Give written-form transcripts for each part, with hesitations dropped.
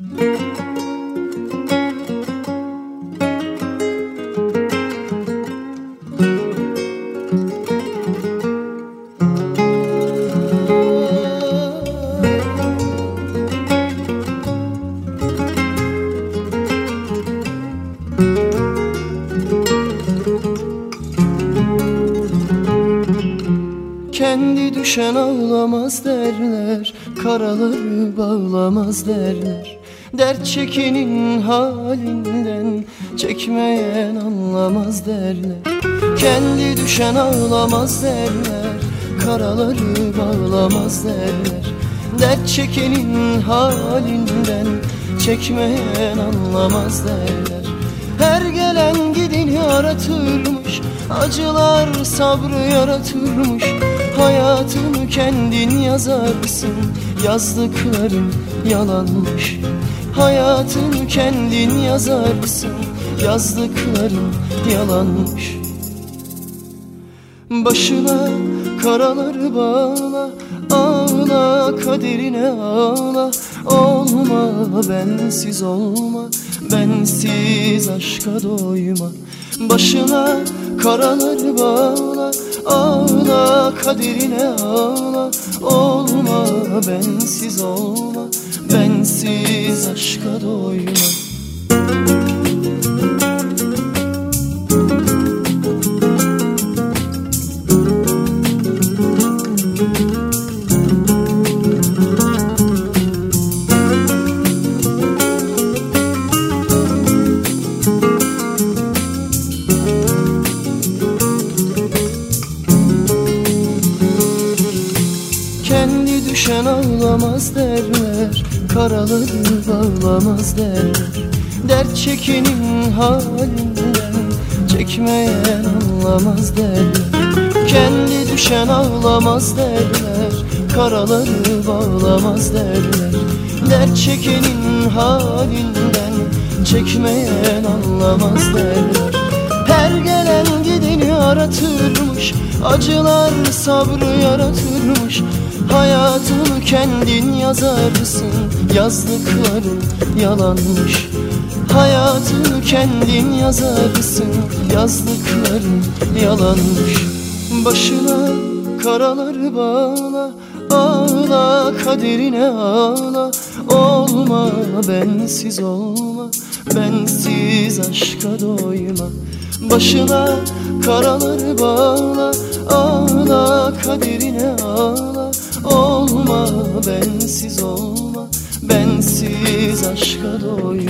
Kendi düşen ağlamaz derler, karaları bağlamaz derler. Dert çekenin halinden, çekmeyen anlamaz derler. Kendi düşen ağlamaz derler, karaları bağlamaz derler. Dert çekenin halinden, çekmeyen anlamaz derler. Her gelen gideni aratırmış, acılar sabrı yaratırmış. Hayatını kendin yazarsın, yazdıkların yalanmış. Hayatını kendin yazarsın, yazdıkların yalanmış. Başına karaları bağla, ağla kaderine ağla. Olma bensiz olma, bensiz aşka doyma. Başına karaları bağla, ağla kaderine ağla. Olma bensiz olma, bensiz aşka doyma. Kendi düşen ağlamaz derler, karaları bağlamaz derler. Dert çekenin halinden, çekmeyen anlamaz derler. Kendi düşen ağlamaz derler, karaları bağlamaz derler. Dert çekenin halinden, çekmeyen anlamaz derler. Her gelen gideni aratırmış, acılar sabrı yaratırmış. Hayatını kendin yazarsın, yazdıkların yalanmış. Hayatını kendin yazarsın, yazdıkların yalanmış. Başına karaları bağla, ağla kaderine ağla. Olma bensiz olma, bensiz aşka doyma. Başına karaları bağla, ağla kaderine ağla. Olma bensiz olma, bensiz aşka doyma.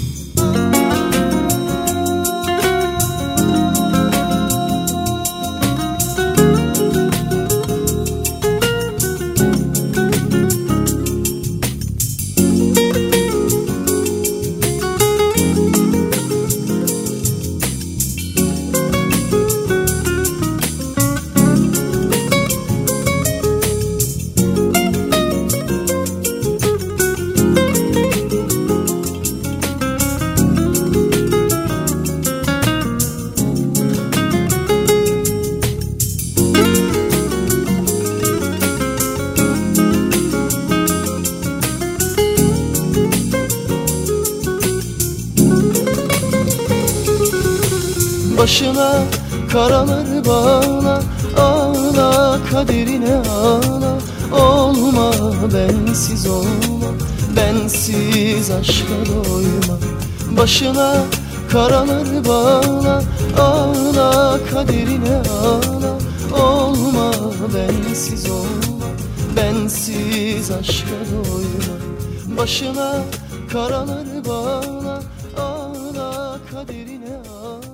Başına karaları bağla, ağla kaderine ağla. Olma bensiz olma, bensiz aşka doyma. Başına karaları bağla, ağla kaderine ağla. Olma bensiz olma, bensiz aşka doyma. Başına karaları bağla, ağla kaderine ağla.